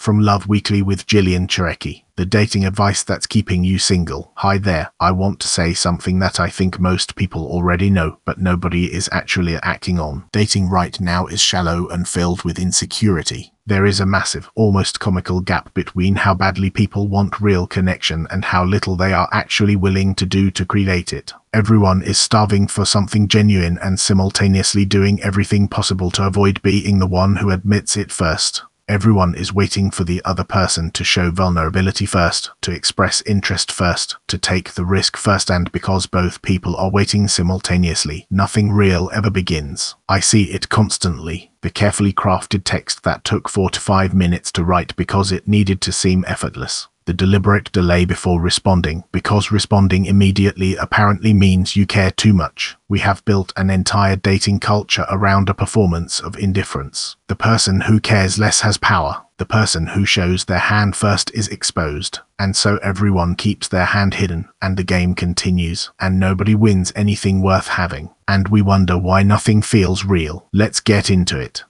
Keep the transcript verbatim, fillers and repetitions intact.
From Love Weekly with Jillian Charecki. The dating advice that's keeping you single. Hi there, I want to say something that I think most people already know, but nobody is actually acting on. Dating right now is shallow and filled with insecurity. There is a massive, almost comical gap between how badly people want real connection and how little they are actually willing to do to create it. Everyone is starving for something genuine and simultaneously doing everything possible to avoid being the one who admits it first. Everyone is waiting for the other person to show vulnerability first, to express interest first, to take the risk first, and because both people are waiting simultaneously, nothing real ever begins. I see it constantly. The carefully crafted text that took four to five minutes to write because it needed to seem effortless. The deliberate delay before responding, because responding immediately apparently means you care too much. We have built an entire dating culture around a performance of indifference. The person who cares less has power. The person who shows their hand first is exposed. And so everyone keeps their hand hidden, and the game continues, and nobody wins anything worth having. And we wonder why nothing feels real. Let's get into it.